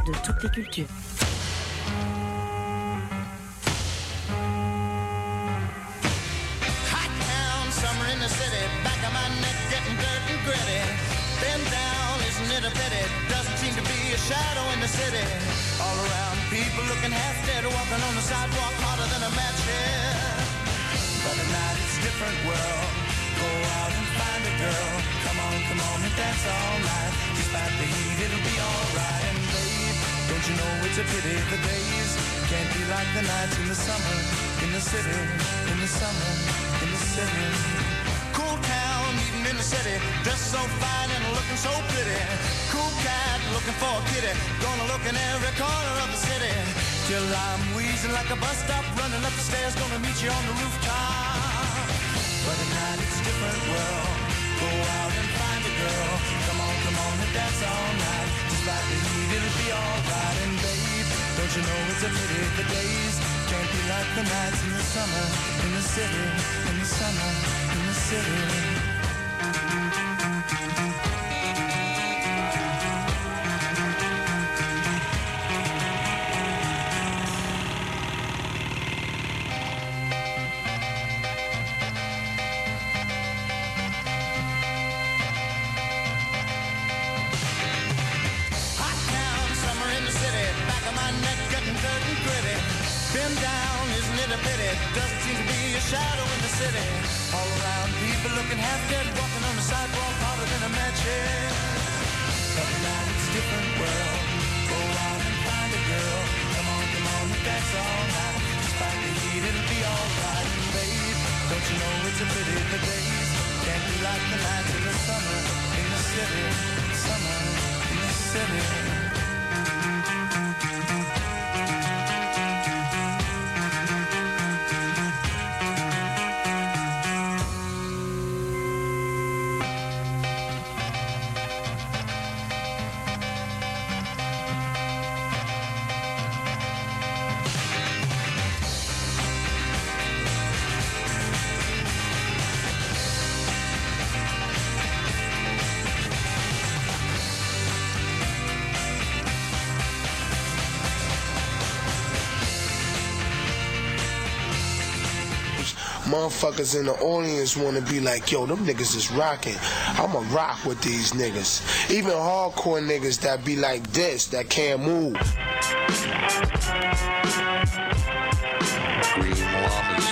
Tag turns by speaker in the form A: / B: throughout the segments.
A: de toutes les cultures.
B: Hot town, summer in the city, back of my neck getting dirt and gritty. Been down, isn't it a pity? Doesn't seem to be a shadow in the city. All around, people looking half dead, walking on the sidewalk harder than a match here. But at night it's a different world. Go out and find a girl. Come on and dance all night. Despite the heat, it'll be alright. And babe, don't you know it's a pity the days can't be like the nights in the summer, in the city, in the summer, in the city. Cool town, meeting in the city, dressed so fine and looking so pretty. Cool cat, looking for a kitty, gonna look in every corner of the city. Till I'm wheezing like a bus stop, running up the stairs, gonna meet you on the rooftop. But at night it's a different world. Go out and find a girl. Come on and dance all night. Despite the heat, it'll be alright. And babe, don't you know it's a pity the days can't be like the nights in the summer, in the city, in the summer, in the city. Been down, isn't it a pity? Doesn't seem to be a shadow in the city. All around, people looking half dead, walking on the sidewalk harder than a match here. But now it's a different world. Go out and find a girl. Come on and dance all night. Despite the heat, it'll be alright. And babe, don't you know it's a pity the days can't be like the nights in the summer, in the city, summer, in the city.
C: Motherfuckers in the audience want to be like, yo, them niggas is rocking. I'ma rock with these niggas. Even hardcore niggas that be like this, that can't move.
D: Green llamas.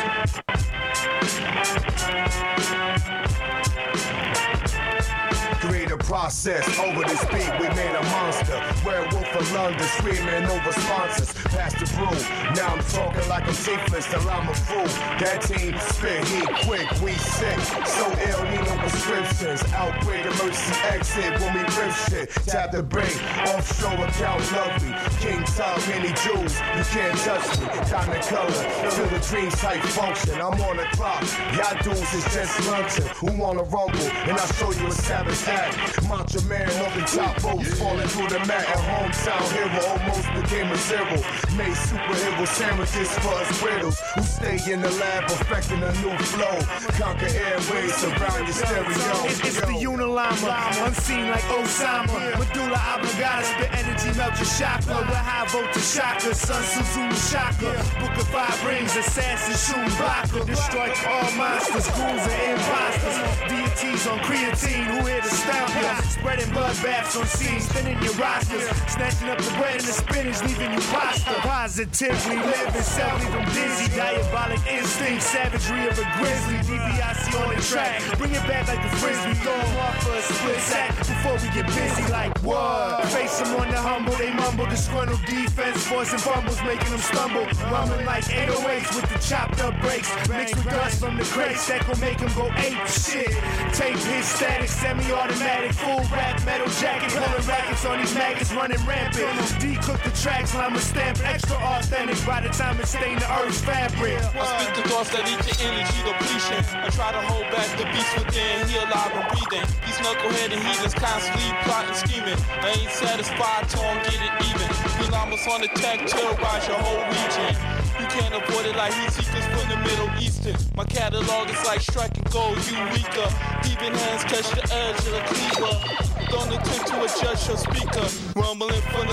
E: Create a process over this beat, we made a monster. Werewolf of London, screaming over sponsors. Pass the brew, now I'm talking like I'm toothless till I'm a fool. That team spit heat quick, we sick. So ill, need no prescriptions. Outbreak, emergency exit when we rip shit. Tap the brake, offshore account lovely. King Tub, many jewels, you can't touch me. Diamond color, till the dreams type function. I'm on the clock, y'all dudes is just lunching. Who wanna rumble? And I'll show you a savage act. Macho man on the top boats, falling through the mat. A hometown hero almost became a zero. Made superhero sandwiches for us widows who stay in the lab perfecting a new flow. Conquer airways, surround your stereo.
F: It's the Unilama, unseen like Osama. Medulla oblongata, spit energy, melt your chakra. With high voltage shocker, Sun Suzuki shocker. Book of 5 rings, assassin, shooting blocker. Destroy all monsters, ghouls and imposters. Deities on creatine, who here to stop ya? Spreading bloodbaths on scenes, spinning your rosters. Snatching up the bread and the spinach, leaving you pasta. Positively living, self leave them dizzy. Diabolic instinct, savagery of a grizzly. DiBiase on the track, bring it back like a frisbee. Throw them off for a split sack before we get busy. Like what? Face them on the humble, they mumble. Disgruntled defense, forcing fumbles, making them stumble. Rumbling like 808s with the chopped up brakes. Mixed with dust from the crates that gon' make them go ape shit. Tape his static, semi-automatic, full rap, metal jacket. Pulling rackets on these maggots, running rampant. D-cook the tracks, I'ma stamp extra authentic. By the time it stain the earth's fabric.
G: I speak the thoughts that eat your energy depletion. I try to hold back the beast within, he alive and breathing. These knuckleheaded heathens constantly plotting, scheming. I ain't satisfied till I'm getting even. The llamas on the tech, terrorize your whole region. You can't avoid it like heat seekers from the Middle Eastern. My catalog is like striking gold, you weaker. Even hands catch the edge of the cleaver. Don't attempt to adjust your speaker. Rumbling from the low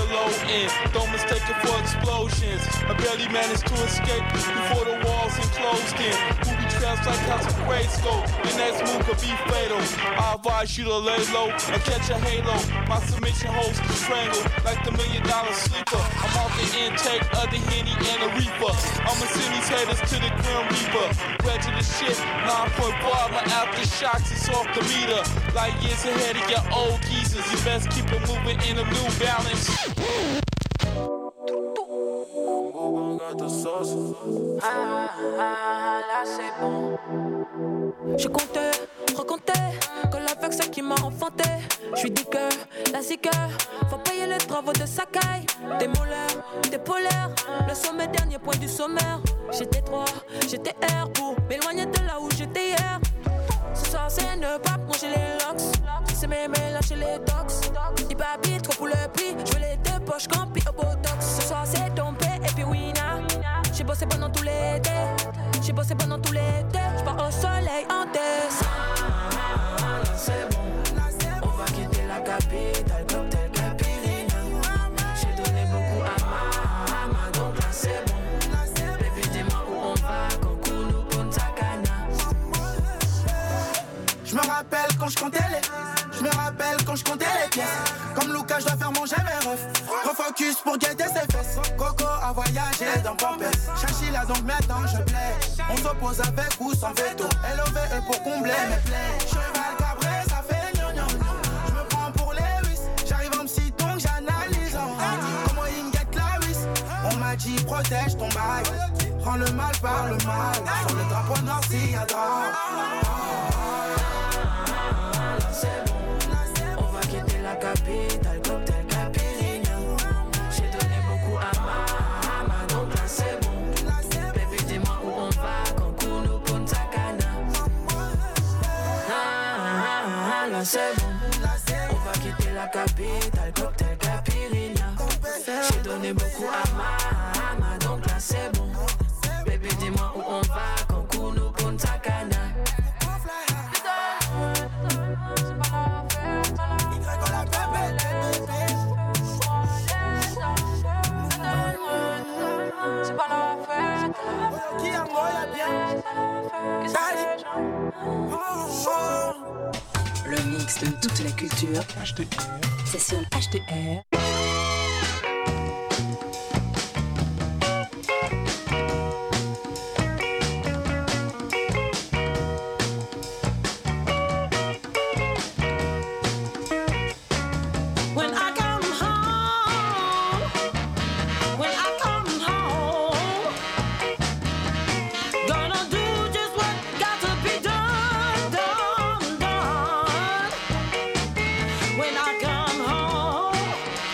G: in. Don't mistake it for explosions. I barely managed to escape before the walls enclosed in. Movie trails like House of Grayskull. Your next move could be fatal. I advise you to lay low or catch a halo. My submission holds to strangle like the $1 Million Sleeper. I'm off the intake of the Henny and the Reaper. I'ma send these haters to the Grim Reaper. Prejudice shit, 9.5, my aftershocks is off the meter. Like years ahead of your old geezers. You best keep it moving in a New Balance.
A: Là c'est bon. Je comptais, recomptais, que l'avec c'est qui m'a enfanté. J'suis dit que la zika, faut payer les travaux de Sakai. Des molaires, des polaires, le sommet dernier point du sommaire. J'étais 3, j'étais R pour m'éloigner de là où j'étais hier. Ce soir c'est ne pas manger les locks. C'est m'aimer lâcher les docs. Dis pas vite, trop pour le prix. J'veux les deux poches campi au botox. Ce soir c'est tombé et puis winner. J'ai bossé pendant tout l'été. J'ai bossé pendant tout l'été. J'pars au soleil en décembre. C'est bon, on va quitter la capitale comme tel Capirina. J'ai donné beaucoup à ma, donc là c'est bon. Baby dis-moi où on va, Cancun ou Punta Cana.
D: Je me rappelle quand je comptais les, je me rappelle quand je comptais les pièces. Comme Lucas, je dois faire manger mes refs. Refocus pour guetter ses fesses. Coco a voyagé dans Pampers. Chachila donc maintenant je plais. On s'oppose avec ou sans veto. LOV est pour combler mes plaies. Cheval cabré, ça fait gnognon. Je me prends pour Lewis. J'arrive en psy donc j'analyse. Comment il get la vis. On m'a dit protège ton bail. Prends le mal par le mal. Sur le drapeau noir s'il y a drame.
A: C'est bon, on va quitter la capitale comme tel Capirina. J'ai donné beaucoup à ma, donc là c'est bon. Baby dis-moi où on va, Cancun ou Punta Cana. Là c'est bon, on va quitter la capitale comme tel Capirina. J'ai donné beaucoup à ma, donc là c'est bon. Baby dis-moi où on va, Cancun ou Punta Cana. C'est pas la fête,
D: Qui a moi la bien.
H: Le mix de toute la culture. C'est sur HTR.
A: when I come home.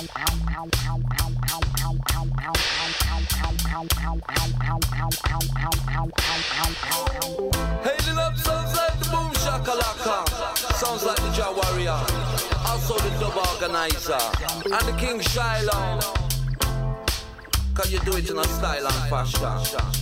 I: Hailing up sounds like the Boom Shakalaka, sounds like the Jah Warrior, also the Dub Organizer, and the King Shiloh. Can you do it in a style and fashion?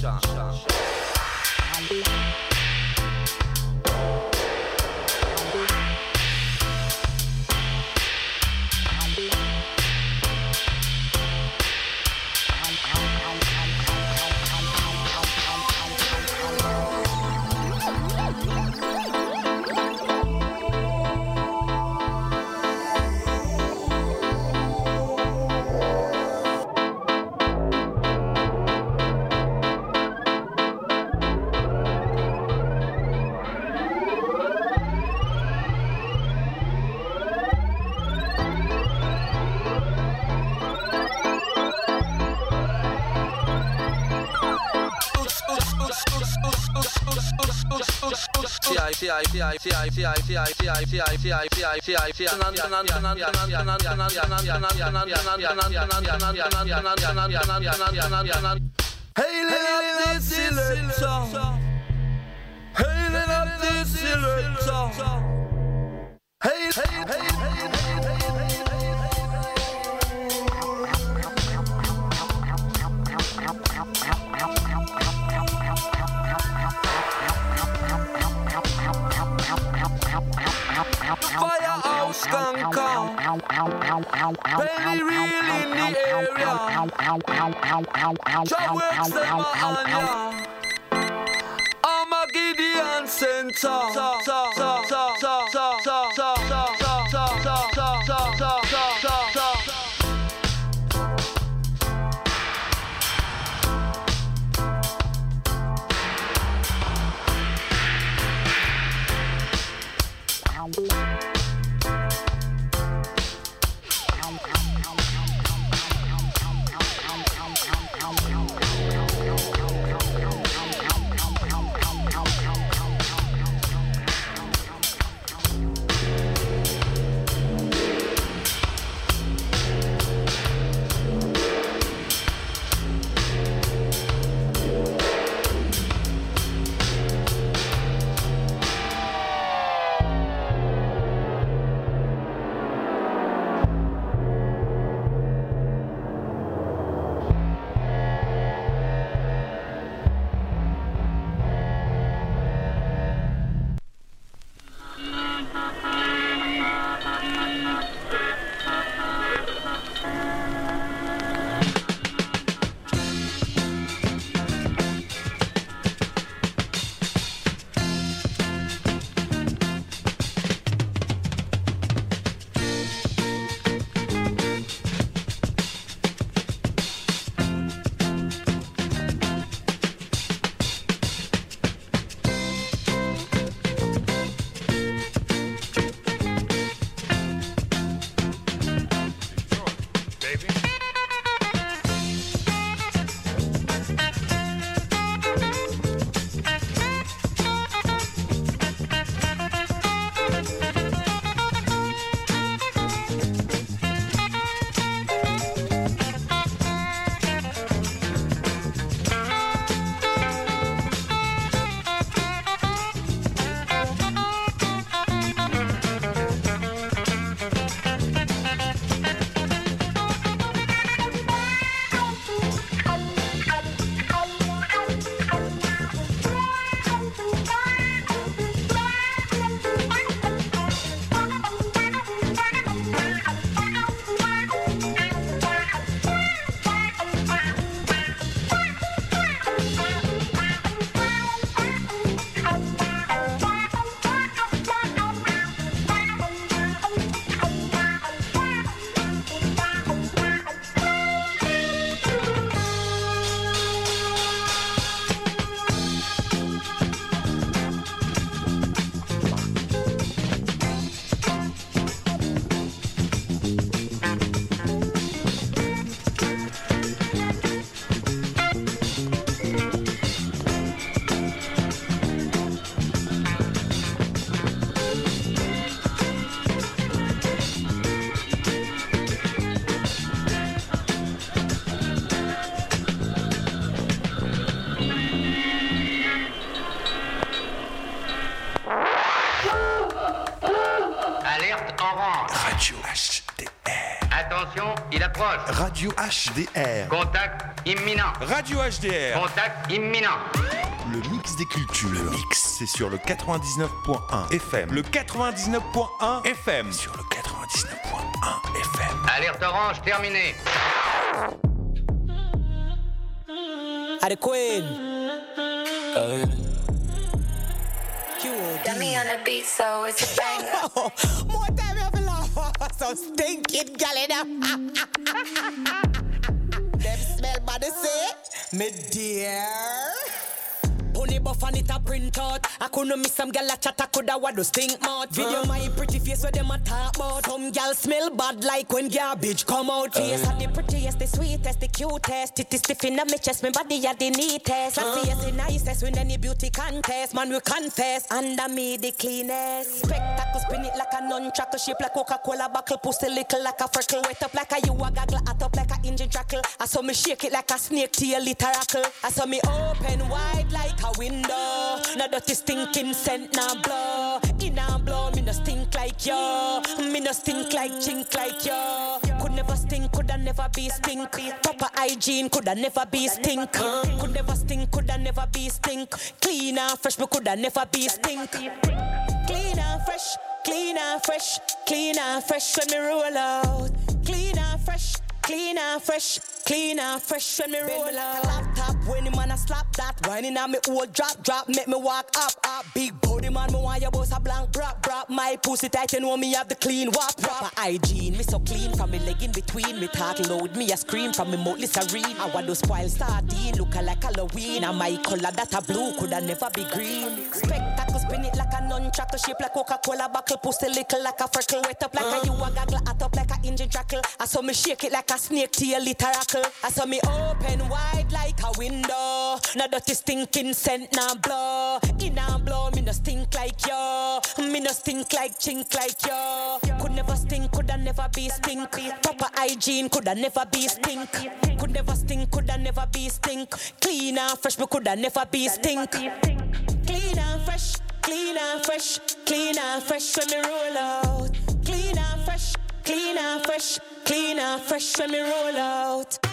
I: Firehouse Skanker, Penny real in the area. Jah works them Anya. I'm a Gideon Center.
J: Attention, il approche.
K: Radio HDR.
J: Contact imminent.
K: Radio HDR.
J: Contact imminent.
K: Le mix des cultures. Le mix, c'est sur le 99.1 FM. Le 99.1 FM. Sur le 99.1 FM.
J: Alerte orange terminée.
A: At the Queen.
L: Dummy on the beat, so it's a banger.
A: More time you have to laugh. So stinking gal in them smell bad say, me dear. Pony buff and it a print out. I couldn't miss some gal a chat, I coulda what do stink mouth. Video my pretty face where them a talk about. Some gal smell bad like when garbage come out. Face are the prettiest, the sweetest, the cutest. Titty stiff in my chest, my body are the neatest. I see as the nicest when any beauty contest. Man we confess, under me the cleanest. Spectacle spin it like a non-trackle, shape like Coca-Cola buckle, pussy little like a freckle. Wet up like a you a gaggle, hot up like a engine trackle. I saw me shake it like a snake tail literacle. I saw me open wide like a window. No dirty stinking scent now blow. In a blow, me no stink like yo. Me no stink like chink like yo. Could never stink, coulda never be stink. Proper hygiene, coulda never be stink. Could never stink, coulda never be stink. Clean and fresh, me coulda never be stink. Clean and fresh, clean and fresh, clean and fresh when me roll out. Clean and fresh, clean and fresh, clean and fresh when me roll out. Laptop when the man a slap that. Whining on me old drop, make me walk up. Big body man, me want your boss a blank brap. My pussy tight, you know me have the clean wap. Proper hygiene, me so clean from me leg in between. Me talk loud, me a scream from me mouth listerine. I want those spoiled sardine, look like Halloween. And my color that a blue, coulda never be green. Spectacle spin it like a non-trackle, shape like Coca-Cola buckle, pussy little like a freckle. Wet up like a you a gaggle, hot up like a engine trackle. I saw me shake it like a snake tail literacle. I saw me open wide like a window. No dirty stinking scent now blow. In a blow, me no stink like yo. Me no stink like chink like yo. Could never stink, coulda never be stink. Proper hygiene, coulda never be stink. Could never stink, coulda never be stink. Clean and fresh, me coulda never be stink. Clean and fresh, clean and fresh, clean and fresh when me roll out. Clean and fresh, clean and fresh, clean and fresh when me roll out.